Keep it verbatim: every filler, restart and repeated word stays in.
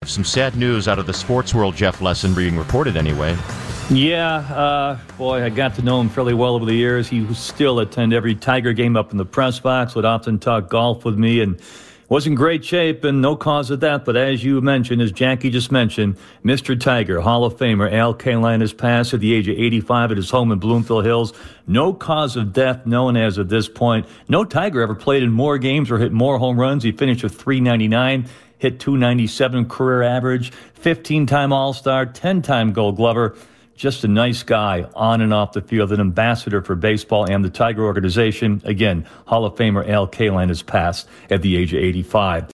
Some sad news out of the sports world, Jeff Lesson, being reported anyway. Yeah, uh, boy, I got to know him fairly well over the years. He would still attend every Tiger game up in the press box, would often talk golf with me, and was in great shape, and no cause of death. But as you mentioned, as Jackie just mentioned, Mister Tiger, Hall of Famer Al Kaline, has passed at the age of eighty-five at his home in Bloomfield Hills. No cause of death known as of this point. No Tiger ever played in more games or hit more home runs. He finished with three ninety-nine, hit two ninety-seven career average, fifteen-time All-Star, ten-time Gold Glover. Just a nice guy on and off the field, an ambassador for baseball and the Tiger organization. Again, Hall of Famer Al Kaline has passed at the age of eighty-five.